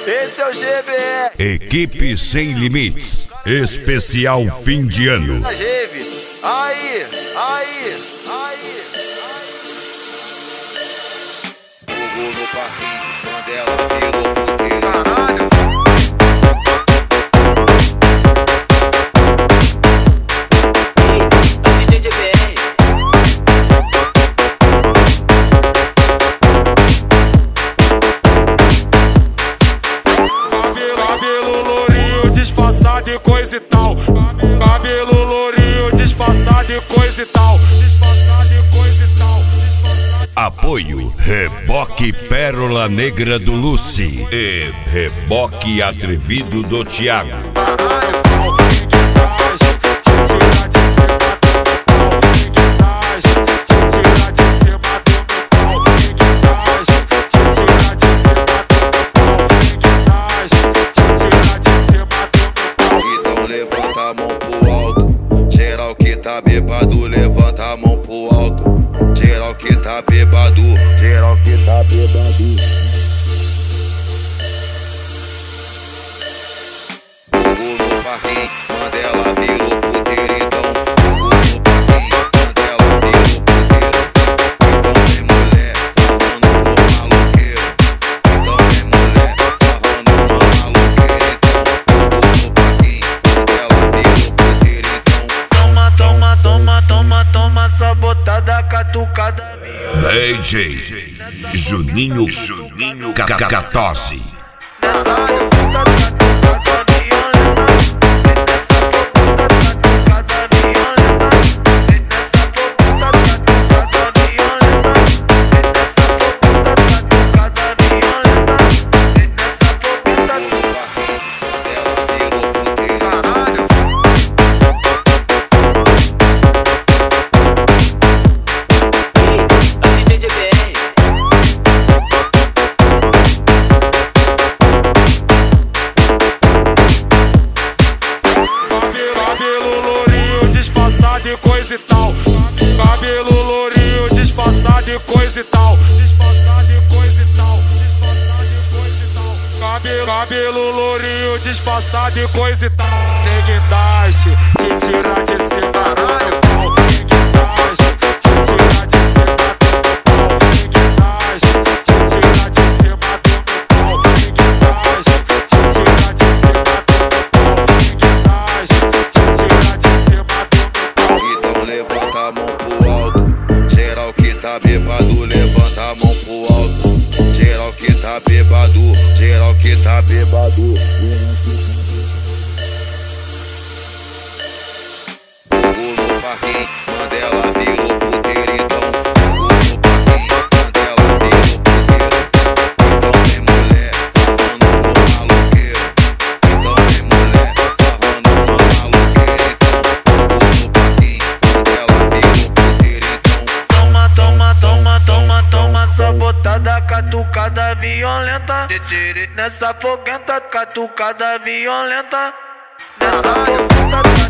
Esse é o GBR. Equipe Sem Limites, especial fim de ano. Aí. Jogou no parquinho, quando ela virou puteiro. Caralho. Cabelo lourinho disfarçado e coisa e tal. Cabelo lourinho disfarçado e coisa e tal. Disfarçado e coisa e tal. Apoio Reboque Pérola Negra do Lucy e Reboque Atrevido do Thiago. Levanta a mão pro alto, geral que tá bêbado, levanta a mão pro alto. Geral que tá bêbado, geral que tá bêbado. Jogou no parquinho, quando ela virou puteiro, então. Jogou no parquinho, quando ela virou puteiro. Então vem mulher, sarrando no maloqueiro. Então vem mulher, sarrando no maloqueiro. Então jogou no parquinho, quando ela virou puteiro, então. Toma, sabotada, catucada. DJ Juninho K14. Disfarçado e coisa e tal. Cabelo lourinho disfarçado e coisa e tal. Disfarçado e coisa e tal. Disfarçado e coisa e tal. Cabelo lourinho disfarçado e coisa e tal. Neguindaste, te tirar de cima do meu pau. Neguindaste, te tirar de cima do meu pau. Neguindaste, te tirar de cima do meu pau. Neguindaste, te tirar de cima do meu pau. Neguindaste, te tirar de cima do meu pau. Então levanta a mão pro alto, geral que tá bêbado, levanta a mão pro alto. Geral que tá bêbado, geral que tá bêbado. Jogou no parquinho, quando ela virou puteiro, então. Jogou no parquinho, quando ela virou puteiro. Então vem mulher, sarrando no maloqueiro. Então vem mulher, sarrando no maloqueiro. Então jogou no parquinho, quando ela virou puteiro, então. Toma, sabotada, catucada violenta. Nessa foguenta, catucada violenta. Nessa foguenta.